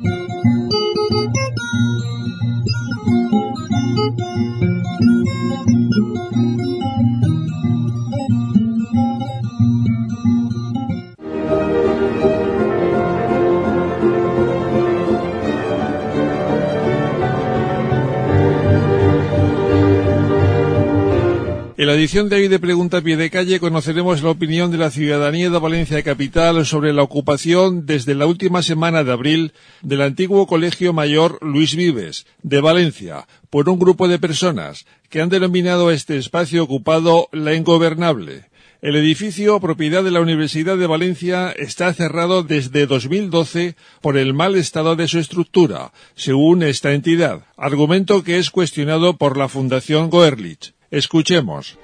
En la edición de hoy de Pregunta a Pie de Calle conoceremos la opinión de la ciudadanía de Valencia Capital sobre la ocupación desde la última semana de abril del antiguo Colegio Mayor Luis Vives de Valencia por un grupo de personas que han denominado a este espacio ocupado La Ingobernable. El edificio, propiedad de la Universidad de Valencia, está cerrado desde 2012 por el mal estado de su estructura, según esta entidad, argumento que es cuestionado por la Fundación Goerlich. Escuchemos.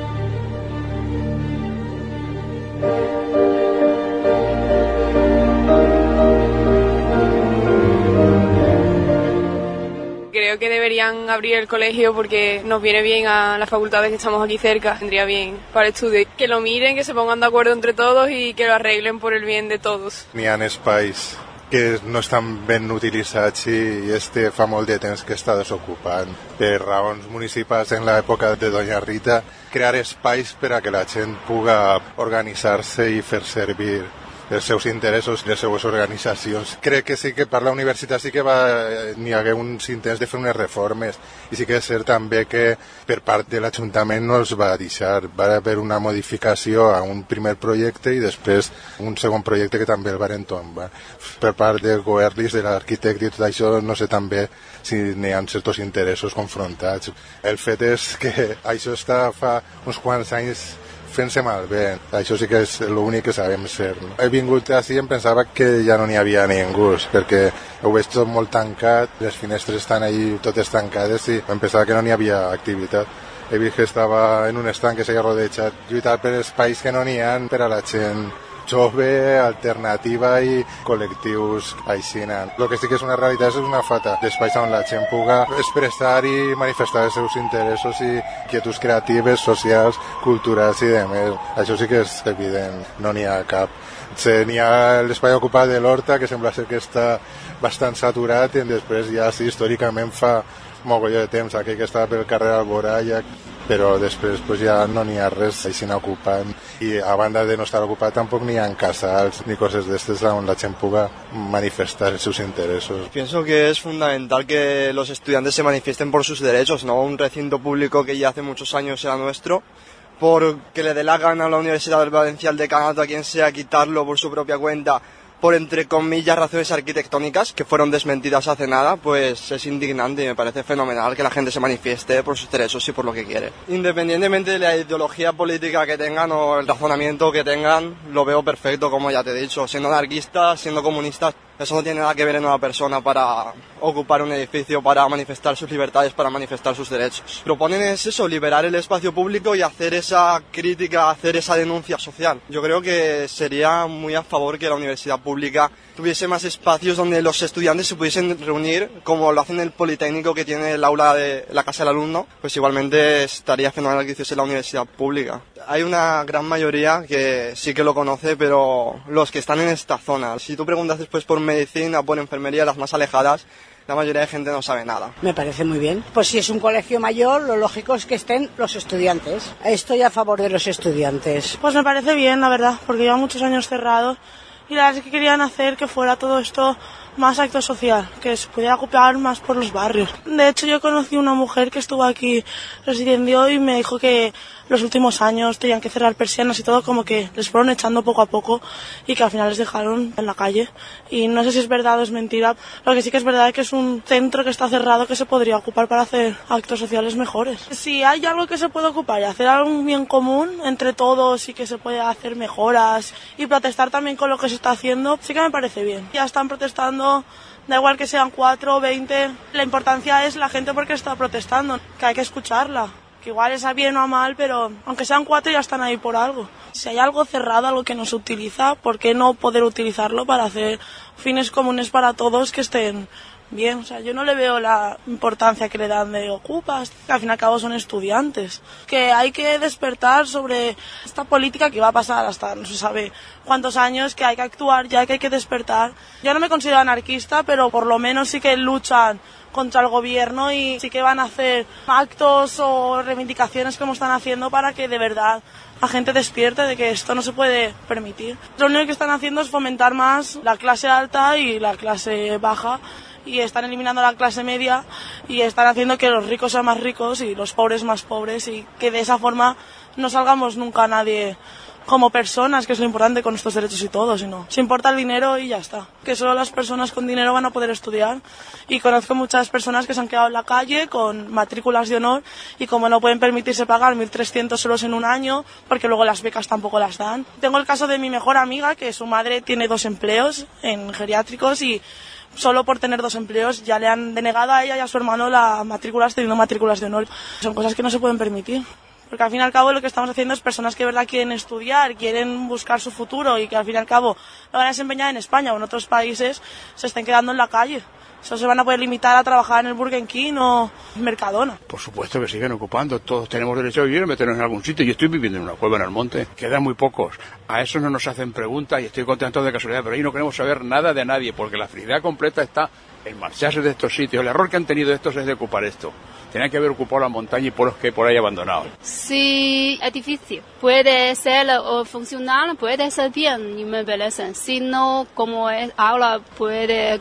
Creo que deberían abrir el colegio porque nos viene bien a las facultades que estamos aquí cerca, vendría bien para el estudio. Que lo miren, que se pongan de acuerdo entre todos y que lo arreglen por el bien de todos. N'hi ha espais que no estan ben utilitzats i este fa molt de temps que està desocupant. Per raons municipals en l'època de Doña Rita, crear espais per a que la gent puga organitzar-se i fer servir els seus interessos i les seues organitzacions. Crec que sí que per la universitat sí que n'hi hagué uns intents de fer unes reformes i sí que és cert també que per part de l'Ajuntament no els va deixar. Va haver una modificació a un primer projecte i després un segon projecte que també el varen tombar. Per part de Goerlich, de l'arquitecte i tot això, no sé també si n'hi ha certs interessos confrontats. El fet és que això està fa uns quants anys fent-se malbé. Això sí que és l'únic que sabem ser. He vingut així i em pensava que ja no n'hi havia ningú, perquè ho veig tot molt tancat, les finestres estan ahí totes tancades i em pensava que no n'hi havia activitat. He vist que estava en un estanc que s'ha rodejat, lluitar per espais que no n'hi ha per a la gent jove, alternativa i col·lectius aixina. El que sí que és una realitat és una falta d'espais on la gent puga expressar i manifestar els seus interessos i inquietuds creatives, socials, culturals i demés. Això sí que és evident, no n'hi ha cap. N'hi ha l'espai ocupat de l'Horta, que sembla ser que està bastant saturat, i després ja sí, històricament fa mogolló de temps, aquell que estava pel carrer Alboraya, però després pues, ja no n'hi ha res així ocupant i a banda de no estar ocupat tampoc n'hi ha casals ni coses d'estes on la gent puga manifestar els seus interessos. Pienso que es fundamental que los estudiantes se manifiesten por sus derechos, ¿no? Un recinto público que ya hace muchos años era nuestro, porque le dé la gana a la Universidad del Valencia, al decanato, a quien sea, quitarlo por su propia cuenta, por entre comillas razones arquitectónicas que fueron desmentidas hace nada, pues es indignante y me parece fenomenal que la gente se manifieste por sus derechos y por lo que quiere. Independientemente de la ideología política que tengan o el razonamiento que tengan, lo veo perfecto, como ya te he dicho, siendo anarquistas, siendo comunistas. Eso no tiene nada que ver en una persona para ocupar un edificio, para manifestar sus libertades, para manifestar sus derechos. Proponen es eso, liberar el espacio público y hacer esa crítica, hacer esa denuncia social. Yo creo que sería muy a favor que la universidad pública tuviese más espacios donde los estudiantes se pudiesen reunir, como lo hacen el Politécnico, que tiene el aula de la casa del alumno, pues igualmente estaría fenomenal que hiciese la universidad pública. Hay una gran mayoría que sí que lo conoce, pero los que están en esta zona, si tú preguntas después por medicina, por enfermería, las más alejadas, la mayoría de gente no sabe nada. Me parece muy bien. Pues si es un colegio mayor, lo lógico es que estén los estudiantes. Estoy a favor de los estudiantes. Pues me parece bien, la verdad, porque lleva muchos años cerrado y la verdad es que querían hacer que fuera todo esto más acto social, que se pudiera ocupar más por los barrios. De hecho, yo conocí una mujer que estuvo aquí residiendo y me dijo que los últimos años tenían que cerrar persianas y todo, como que les fueron echando poco a poco y que al final les dejaron en la calle. Y no sé si es verdad o es mentira, lo que sí que es verdad es que es un centro que está cerrado que se podría ocupar para hacer actos sociales mejores. Si hay algo que se puede ocupar y hacer algo bien común entre todos y que se puede hacer mejoras y protestar también con lo que se está haciendo, sí que me parece bien. Ya están protestando, da igual que sean 4 o 20, la importancia es la gente porque está protestando, que hay que escucharla, que igual es a bien o a mal, pero aunque sean 4 ya están ahí por algo. Si hay algo cerrado, algo que no se utiliza, ¿por qué no poder utilizarlo para hacer fines comunes para todos que estén bien? O sea, yo no le veo la importancia que le dan de ocupas, que al fin y al cabo son estudiantes. Que hay que despertar sobre esta política que va a pasar hasta no se sabe cuántos años, que hay que actuar ya, que hay que despertar. Yo no me considero anarquista, pero por lo menos sí que luchan contra el gobierno y sí que van a hacer actos o reivindicaciones como están haciendo para que de verdad la gente despierte de que esto no se puede permitir. Lo único que están haciendo es fomentar más la clase alta y la clase baja, y están eliminando la clase media y están haciendo que los ricos sean más ricos y los pobres más pobres, y que de esa forma no salgamos nunca nadie como personas, que es lo importante con nuestros derechos y todo, sino se importa el dinero y ya está. Que solo las personas con dinero van a poder estudiar, y conozco muchas personas que se han quedado en la calle con matrículas de honor y como no pueden permitirse pagar 1.300 euros en un año, porque luego las becas tampoco las dan. Tengo el caso de mi mejor amiga, que su madre tiene 2 empleos en geriátricos y solo por tener 2 empleos ya le han denegado a ella y a su hermano las matrículas, teniendo matrículas de honor. Son cosas que no se pueden permitir. Porque al fin y al cabo lo que estamos haciendo es personas que de verdad quieren estudiar, quieren buscar su futuro y que al fin y al cabo lo van a desempeñar en España o en otros países, se estén quedando en la calle. Eso se van a poder limitar a trabajar en el Burger King o Mercadona. Por supuesto que siguen ocupando. Todos tenemos derecho a vivir y meternos en algún sitio. Yo estoy viviendo en una cueva en el monte. Quedan muy pocos. A eso no nos hacen preguntas y estoy contento de casualidad. Pero ahí no queremos saber nada de nadie porque la felicidad completa está en marcharse de estos sitios. El error que han tenido estos es de ocupar esto. Tenían que haber ocupado la montaña y pueblos que por ahí abandonados. Sí, es difícil. Puede ser funcional, puede ser bien, y me parece. Si no, como es ahora, puede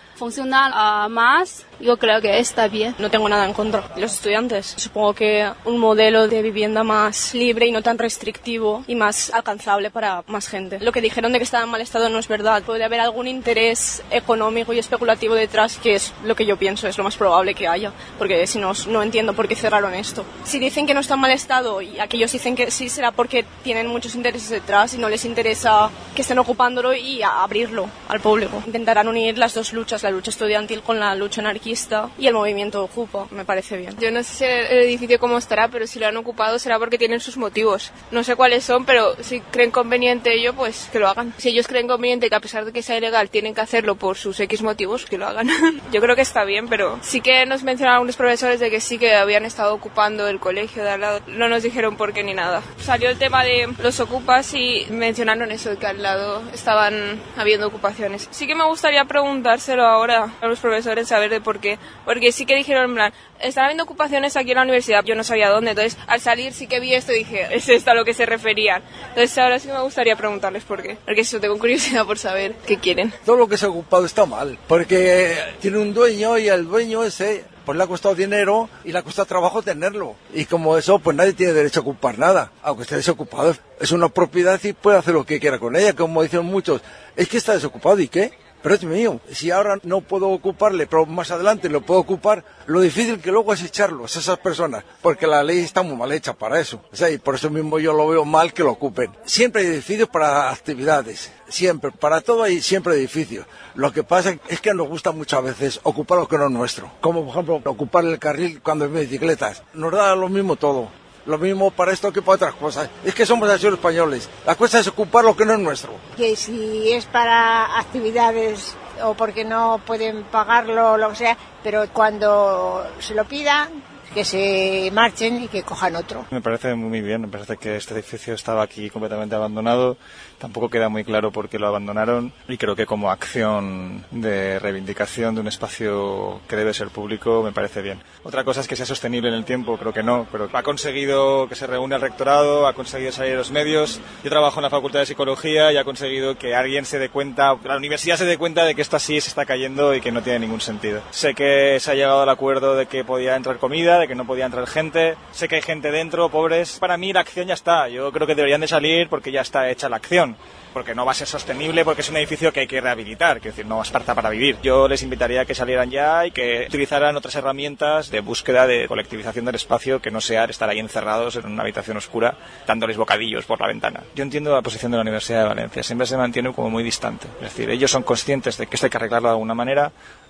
funcionar más. Yo creo que está bien. No tengo nada en contra de los estudiantes. Supongo que un modelo de vivienda más libre y no tan restrictivo y más alcanzable para más gente. Lo que dijeron de que estaba en mal estado no es verdad. Puede haber algún interés económico y especulativo detrás, que es lo que yo pienso, es lo más probable que haya. Porque si no, no entiendo por qué cerraron esto. Si dicen que no está en mal estado y aquellos dicen que sí, será porque tienen muchos intereses detrás y no les interesa que estén ocupándolo y abrirlo al público. Intentarán unir las dos luchas, la lucha estudiantil con la lucha anarquista y el movimiento Ocupa. Me parece bien. Yo no sé el edificio cómo estará, pero si lo han ocupado será porque tienen sus motivos. No sé cuáles son, pero si creen conveniente ello, pues que lo hagan. Si ellos creen conveniente que a pesar de que sea ilegal tienen que hacerlo por sus X motivos, que lo hagan. Yo creo que está bien, pero sí que nos mencionaron algunos profesores de que sí que habían estado ocupando el colegio de al lado. No nos dijeron por qué ni nada. Salió el tema de los Ocupas y mencionaron eso, de que al lado estaban habiendo ocupaciones. Sí que me gustaría preguntárselo ahora a los profesores, saber de por qué. Porque sí que dijeron, en plan, están habiendo ocupaciones aquí en la universidad, yo no sabía dónde, entonces al salir sí que vi esto y dije, es esto a lo que se referían. Entonces ahora sí me gustaría preguntarles por qué, porque eso tengo curiosidad por saber qué quieren. Todo lo que se ha ocupado está mal, porque tiene un dueño y el dueño ese pues le ha costado dinero y le ha costado trabajo tenerlo. Y como eso, pues nadie tiene derecho a ocupar nada, aunque esté desocupado. Es una propiedad y puede hacer lo que quiera con ella, como dicen muchos. Es que está desocupado, ¿y qué? Pero es mío. Si ahora no puedo ocuparle, pero más adelante lo puedo ocupar, lo difícil que luego es echarlos a esas personas, porque la ley está muy mal hecha para eso. O sea, y por eso mismo yo lo veo mal que lo ocupen. Siempre hay edificios para actividades, siempre, para todo hay siempre edificios. Lo que pasa es que nos gusta muchas veces ocupar lo que no es nuestro. Como por ejemplo, ocupar el carril cuando hay bicicletas. Nos da lo mismo todo. Lo mismo para esto que para otras cosas. Es que somos así los españoles. La cosa es ocupar lo que no es nuestro. Que si es para actividades o porque no pueden pagarlo, lo que sea, pero cuando se lo pidan, que se marchen y que cojan otro. Me parece muy bien, me parece que este edificio estaba aquí completamente abandonado, tampoco queda muy claro por qué lo abandonaron y creo que como acción de reivindicación de un espacio que debe ser público me parece bien. Otra cosa es que sea sostenible en el tiempo, creo que no, pero ha conseguido que se reúne el rectorado, ha conseguido salir a los medios. Yo trabajo en la Facultad de Psicología y ha conseguido que alguien se dé cuenta, la universidad se dé cuenta de que esto así se está cayendo y que no tiene ningún sentido. Sé que se ha llegado al acuerdo de que podía entrar comida, de que no podía entrar gente, sé que hay gente dentro, pobres. Para mí la acción ya está, yo creo que deberían de salir porque ya está hecha la acción, porque no va a ser sostenible, porque es un edificio que hay que rehabilitar, que decir, no es para vivir. Yo les invitaría a que salieran ya y que utilizaran otras herramientas de búsqueda de colectivización del espacio, que no sea estar ahí encerrados en una habitación oscura dándoles bocadillos por la ventana. Yo entiendo la posición de la Universidad de Valencia, siempre se mantiene como muy distante, es decir, ellos son conscientes de que esto hay que arreglarlo de alguna manera,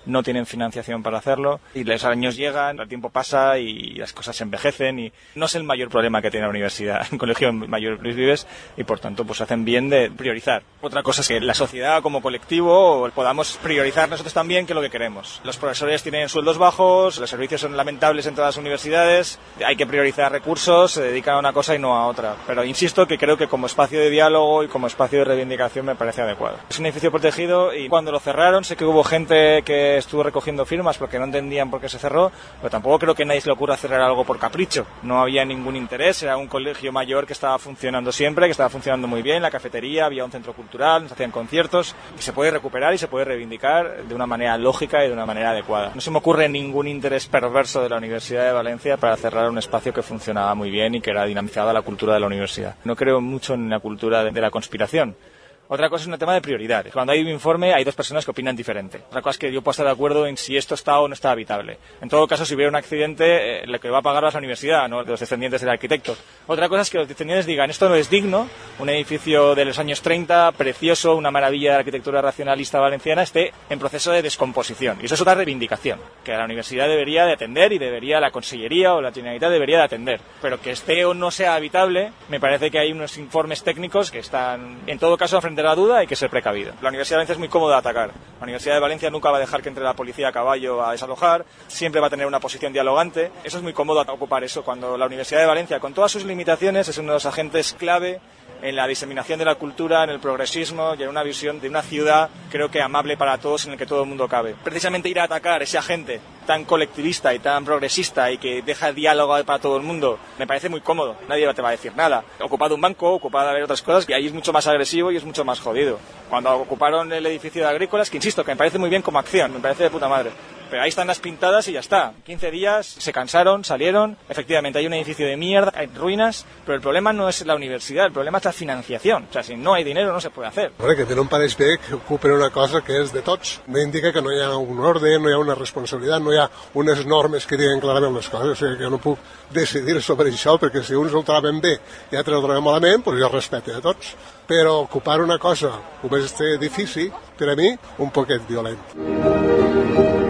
no tienen financiación para hacerlo y los años llegan, el tiempo pasa y las cosas se envejecen y no es el mayor problema que tiene la universidad, el Colegio Mayor Luis Vives, y por tanto pues hacen bien de priorizar. Otra cosa es que la sociedad como colectivo podamos priorizar nosotros también que lo que queremos. Los profesores tienen sueldos bajos, los servicios son lamentables en todas las universidades, hay que priorizar recursos, se dedican a una cosa y no a otra. Pero insisto que creo que como espacio de diálogo y como espacio de reivindicación me parece adecuado. Es un edificio protegido y cuando lo cerraron sé que hubo gente que estuvo recogiendo firmas porque no entendían por qué se cerró, pero tampoco creo que a nadie se le ocurra cerrar algo por capricho. No había ningún interés, era un colegio mayor que estaba funcionando siempre, que estaba funcionando muy bien, la cafetería, había un centro cultural, nos hacían conciertos, y se puede recuperar y se puede reivindicar de una manera lógica y de una manera adecuada. No se me ocurre ningún interés perverso de la Universidad de Valencia para cerrar un espacio que funcionaba muy bien y que era dinamizada la cultura de la universidad. No creo mucho en la cultura de la conspiración. Otra cosa es un tema de prioridades. Cuando hay un informe hay dos personas que opinan diferente. Otra cosa es que yo puedo estar de acuerdo en si esto está o no está habitable. En todo caso, si hubiera un accidente, lo que va a pagar es la universidad, no los descendientes del arquitecto. Otra cosa es que los descendientes digan, esto no es digno, un edificio de los años 30, precioso, una maravilla de la arquitectura racionalista valenciana, esté en proceso de descomposición. Y eso es otra reivindicación, que la universidad debería de atender y debería la Consellería o la Generalitat debería de atender. Pero que esté o no sea habitable, me parece que hay unos informes técnicos que están, en todo caso, frente a la duda hay que ser precavido. La Universidad de Valencia es muy cómoda de atacar. La Universidad de Valencia nunca va a dejar que entre la policía a caballo a desalojar, siempre va a tener una posición dialogante. Eso es muy cómodo ocupar eso, cuando la Universidad de Valencia, con todas sus limitaciones, es uno de los agentes clave en la diseminación de la cultura, en el progresismo y en una visión de una ciudad, creo que amable para todos, en el que todo el mundo cabe. Precisamente ir a atacar ese agente tan colectivista y tan progresista y que deja el diálogo para todo el mundo, me parece muy cómodo. Nadie te va a decir nada. Ocupado un banco, ocupado a ver otras cosas, y ahí es mucho más agresivo y es mucho más jodido. Cuando ocuparon el edificio de Agrícolas, que insisto, que me parece muy bien como acción, me parece de puta madre. Pero ahí están las pintadas y ya está. 15 días, se cansaron, salieron. Efectivamente, hay un edificio de mierda, hay ruïnes, però el problema no és la universitat, el problema és la financiació. O sea, si no hay dinero no se puede hacer. Que no em pareix bé que ocupen una cosa que és de tots. M'indica que no hi ha un ordre, no hi ha una responsabilitat, no hi ha unes normes que diguen clarament les coses. O sigui, que jo no puc decidir sobre això, perquè si uns el troben bé i altres el troben malament, doncs jo respecte a tots. Però ocupar una cosa com este edifici, per a mi, un poquet violent.